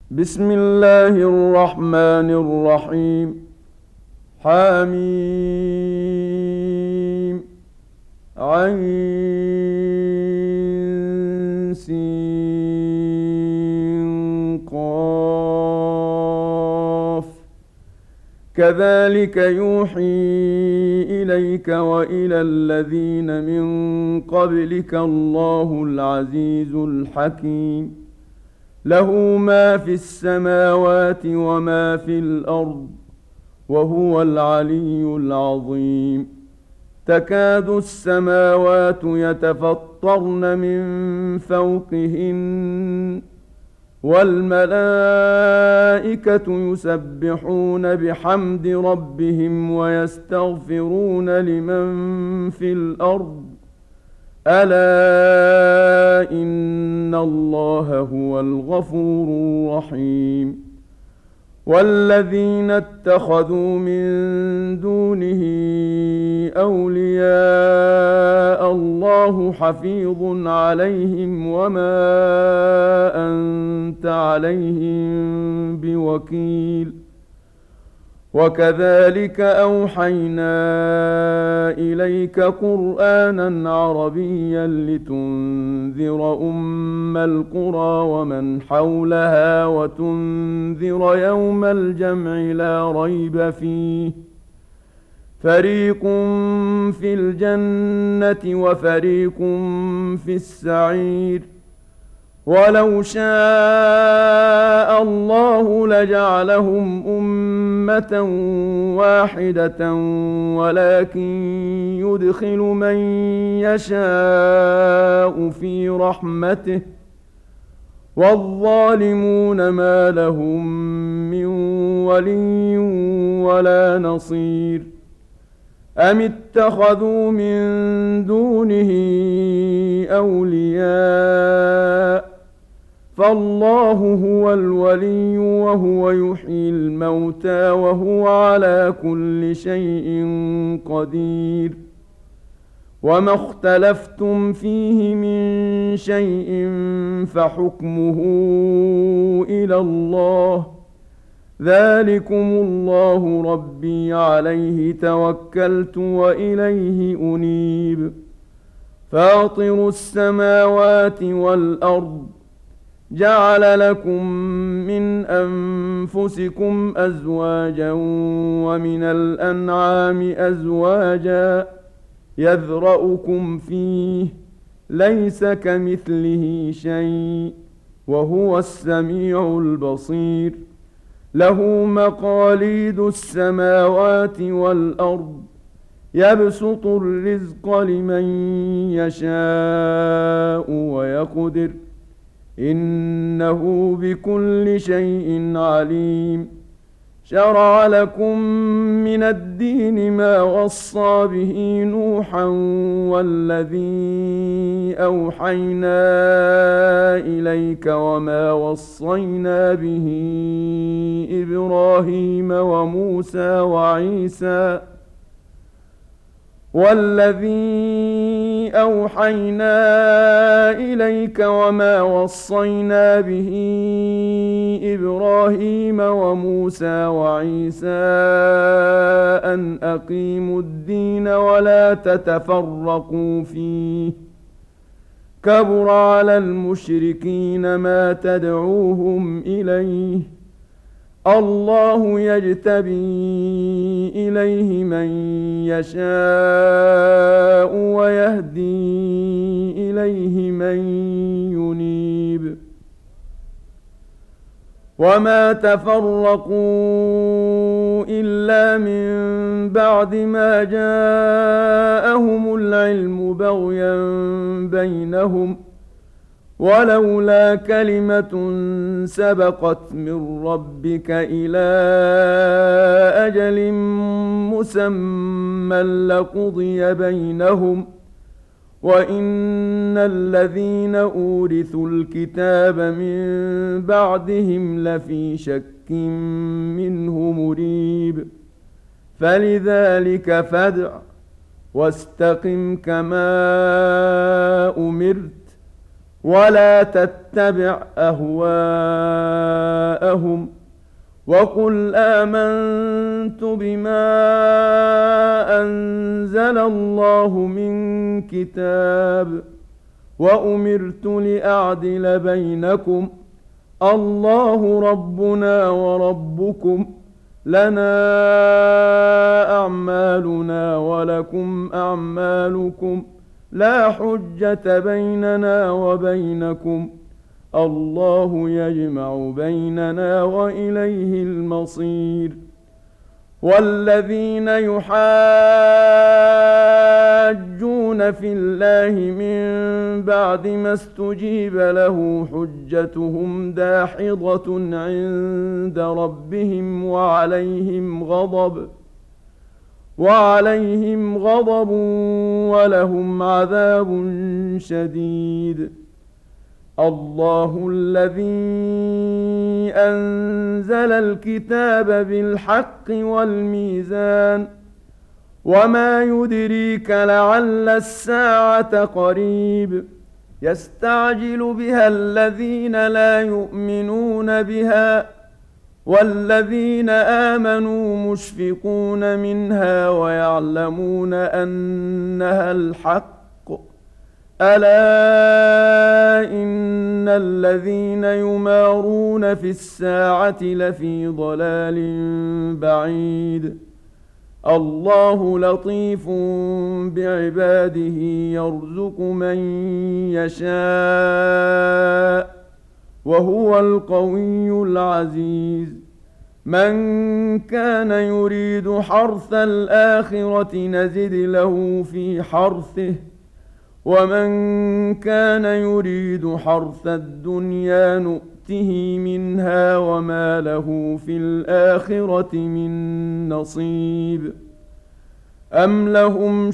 بسم الله الرحمن الرحيم. حميم عين سين قاف. كذلك يوحي إليك وإلى الذين من قبلك الله العزيز الحكيم. له ما في السماوات وما في الأرض وهو العلي العظيم. تكاد السماوات يتفطرن من فوقهن والملائكة يسبحون بحمد ربهم ويستغفرون لمن في الأرض ألا إن الله هو الغفور الرحيم. والذين اتخذوا من دونه أولياء الله حفيظ عليهم وما أنت عليهم بوكيل. وكذلك أوحينا إليك قرآنا عربيا لتنذر أم القرى ومن حولها وتنذر يوم الجمع لا ريب فيه. فريق في الجنة وفريق في السعير. ولو شاء الله لجعلهم أمة واحدة ولكن يدخل من يشاء في رحمته والظالمون ما لهم من ولي ولا نصير. أم اتخذوا من دونه أولياء فالله هو الولي وهو يحيي الموتى وهو على كل شيء قدير. وما اختلفتم فيه من شيء فحكمه إلى الله. ذلكم الله ربي عليه توكلت وإليه أنيب. فاطر السماوات والأرض جعل لكم من أنفسكم أزواجا ومن الأنعام أزواجا يذرأكم فيه ليس كمثله شيء وهو السميع البصير. له مقاليد السماوات والأرض يبسط الرزق لمن يشاء ويقدر إنه بكل شيء عليم. شرع لكم من الدين ما وصى به نوحا والذي أوحينا إليك وما وصينا به إبراهيم وموسى وعيسى والذي أوحينا إليك وما وصينا به إبراهيم وموسى وعيسى أن أقيموا الدين ولا تتفرقوا فيه. كبر على المشركين ما تدعوهم إليه. الله يجتبي إليه من يشاء ويهدي إليه من ينيب. وما تفرقوا إلا من بعد ما جاءهم العلم بغيا بينهم ولولا كلمة سبقت من ربك إلى أجل مسمى لقضي بينهم وإن الذين أورثوا الكتاب من بعدهم لفي شك منه مريب. فلذلك فادع واستقم كما أمرت ولا تتبع أهواءهم جاءهم وقل آمنت بما أنزل الله من كتاب وأمرت لأعدل بينكم الله ربنا وربكم لنا أعمالنا ولكم أعمالكم لا حجة بيننا وبينكم الله يجمع بيننا وإليه المصير. والذين يحاجون في الله من بعد ما استجيب له حجتهم داحضة عند ربهم وعليهم غضب ولهم عذاب شديد. الله الذي أنزل الكتاب بالحق والميزان وما يدريك لعل الساعة قريب يستعجل بها الذين لا يؤمنون بها والذين آمنوا مشفقون منها ويعلمون أنها الحق ألا إن الذين يمارون في الساعة لفي ضلال بعيد. الله لطيف بعباده يرزق من يشاء وهو القوي العزيز. من كان يريد حرث الآخرة نزد له في حرثه ومن كان يريد حرث الدنيا نؤته منها وما له في الآخرة من نصيب. أم لهم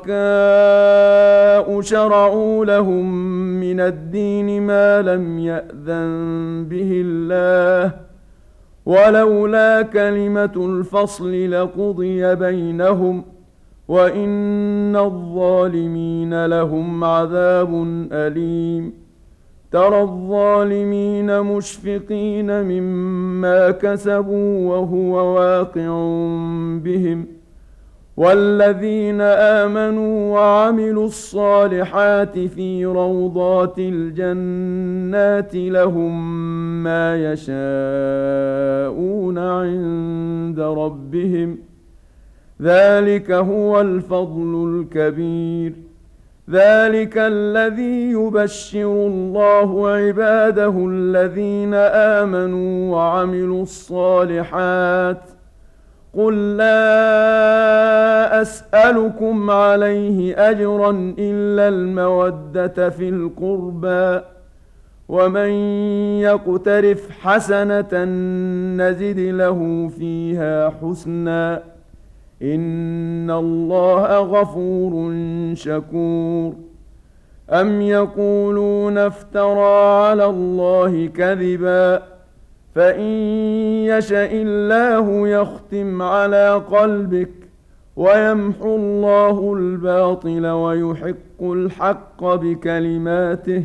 شركاء شرعوا لهم من الدين ما لم يأذن به الله ولولا كلمة الفصل لقضي بينهم وإن الظالمين لهم عذاب أليم. ترى الظالمين مشفقين مما كسبوا وهو واقع بهم والذين آمنوا وعملوا الصالحات في روضات الجنات لهم ما يشاءون عند ربهم ذلك هو الفضل الكبير. ذلك الذي يبشر الله عباده الذين آمنوا وعملوا الصالحات قل لا أسألكم عليه أجرا إلا المودة في القربى ومن يقترف حسنة نزد له فيها حسنا إن الله غفور شكور. أم يقولون افترى على الله كذبا فإن يشأ الله يختم على قلبك ويمحو الله الباطل ويحق الحق بكلماته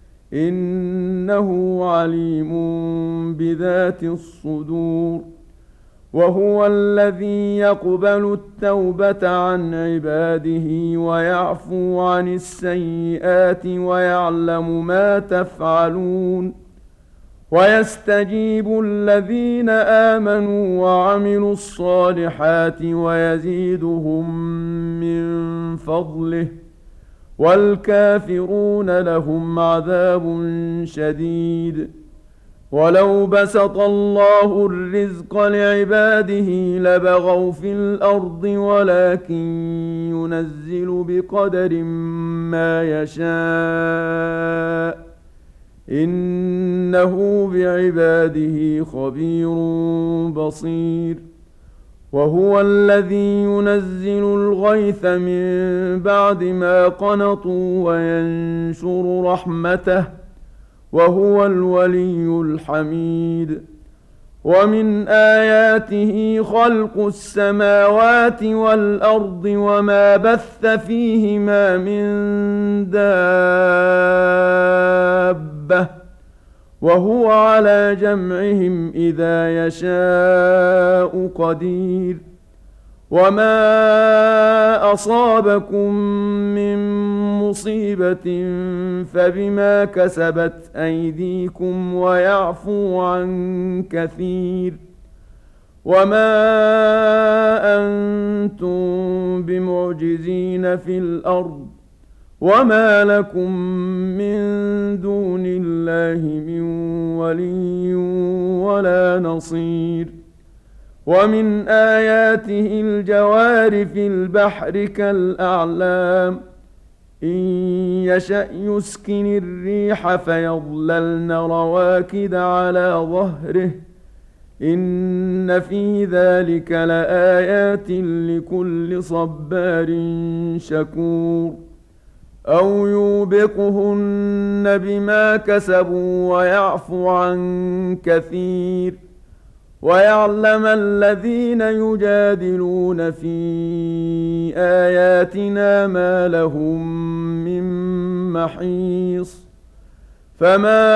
إنه عليم بذات الصدور. وهو الذي يقبل التوبة عن عباده ويعفو عن السيئات ويعلم ما تفعلون ويستجيب الذين آمنوا وعملوا الصالحات ويزيدهم من فضله والكافرون لهم عذاب شديد. ولو بسط الله الرزق لعباده لبغوا في الأرض ولكن ينزل بقدر ما يشاء إنه بعباده خبير بصير. وهو الذي ينزل الغيث من بعد ما قنطوا وينشر رحمته وهو الولي الحميد. ومن آياته خلق السماوات والأرض وما بث فيهما من دابة وهو على جمعهم إذا يشاء قدير وما أصابكم من مصيبة فبما كسبت أيديكم ويعفو عن كثير وما أنتم بمعجزين في الأرض وما لكم من دون الله من ولي ولا نصير ومن آياته الجوار في البحر كالأعلام إن يشأ يسكن الريح فيظللن رواكد على ظهره إن في ذلك لآيات لكل صبار شكور أو يوبقهن بما كسبوا ويعفو عن كثير ويعلم الذين يجادلون في آياتنا ما لهم من محيص فما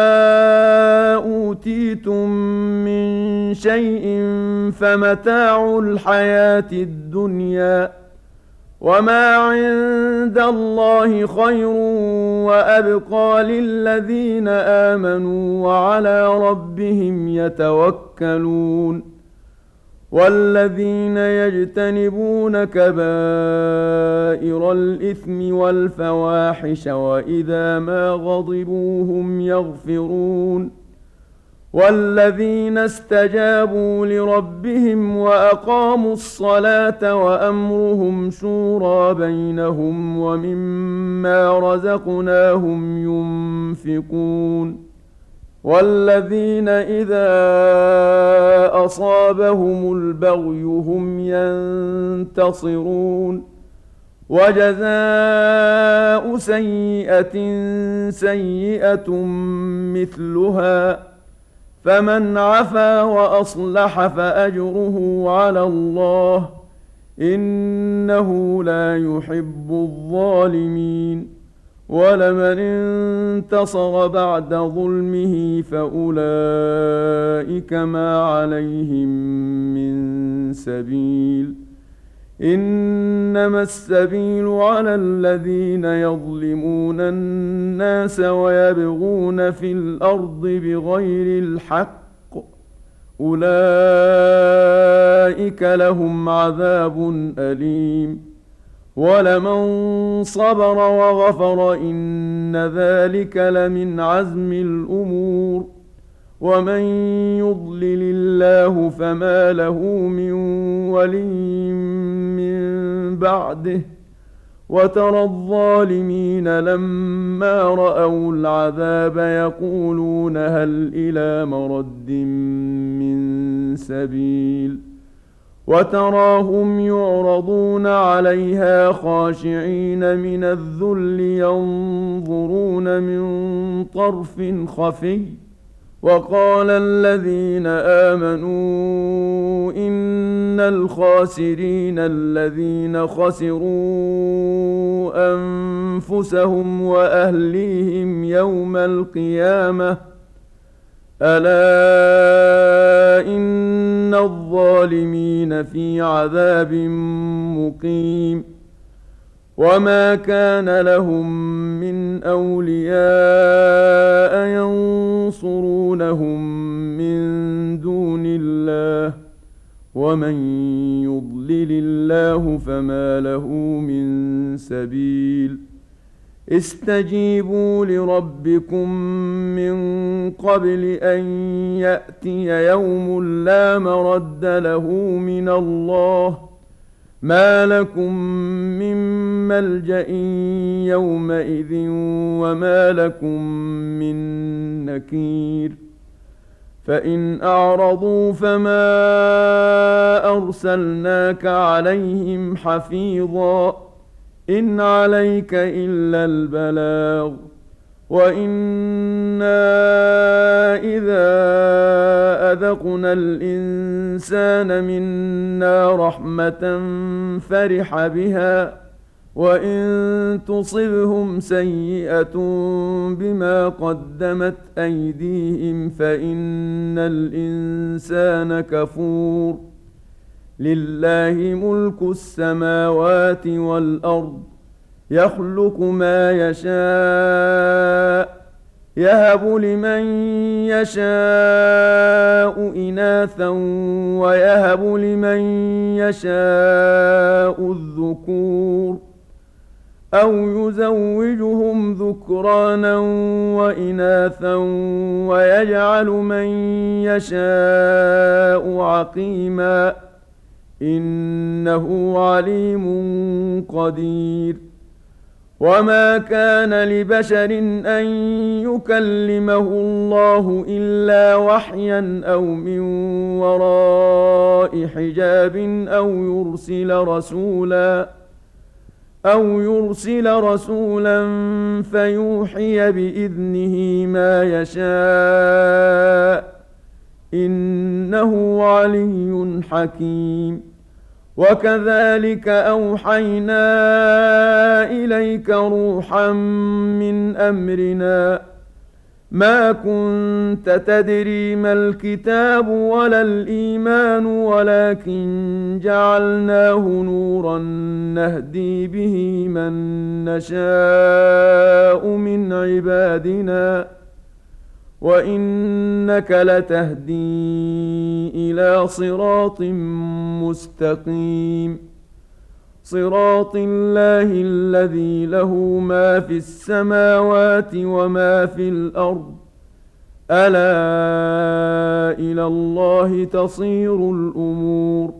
أوتيتم من شيء فمتاع الحياة الدنيا وما عند الله خير وأبقى للذين آمنوا وعلى ربهم يتوكلون والذين يجتنبون كبائر الإثم والفواحش وإذا ما غضبوا هم يغفرون والذين استجابوا لربهم وأقاموا الصلاة وأمرهم شورى بينهم ومما رزقناهم ينفقون والذين إذا أصابهم البغي هم ينتصرون وجزاء سيئة سيئة مثلها فمن عفا وأصلح فأجره على الله إنه لا يحب الظالمين ولمن انتصر بعد ظلمه فأولئك ما عليهم من سبيل إنما السبيل على الذين يظلمون الناس ويبغون في الأرض بغير الحق أولئك لهم عذاب أليم ولمن صبر وغفر إن ذلك لمن عزم الأمور ومن يضلل الله فما له من ولي من بعده وترى الظالمين لما رأوا العذاب يقولون هل إلى مرد من سبيل وتراهم يعرضون عليها خاشعين من الذل ينظرون من طرف خفي وقال الذين آمنوا إن الخاسرين الذين خسروا أنفسهم وأهليهم يوم القيامة ألا إن الظالمين في عذاب مقيم وما كان لهم من أولياء ينصرونهم من دون الله ومن يضلل الله فما له من سبيل استجيبوا لربكم من قبل أن يأتي يوم لا مرد له من الله ما لكم من ملجأ يومئذ وما لكم من نكير فإن أعرضوا فما أرسلناك عليهم حفيظا إن عليك إلا البلاغ وإنا إذا أذقنا الإنسان منا رحمة فرح بها وإن تصبهم سيئة بما قدمت أيديهم فإن الإنسان كفور. لله ملك السماوات والأرض يخلق ما يشاء يهب لمن يشاء إناثا ويهب لمن يشاء الذكور أو يزوجهم ذكرانا وإناثا ويجعل من يشاء عقيما إنه عليم قدير. وما كان لبشر أن يكلمه الله إلا وحيا أو من وراء حجاب أو يرسل رسولا فيوحي بإذنه ما يشاء إنه علي حكيم. وكذلك أوحينا إليك روحا من أمرنا ما كنت تدري ما الكتاب ولا الإيمان ولكن جعلناه نورا نهدي به من نشاء من عبادنا وإنك لتهدي إلى صراط مستقيم. صراط الله الذي له ما في السماوات وما في الأرض ألا إلى الله تصير الأمور.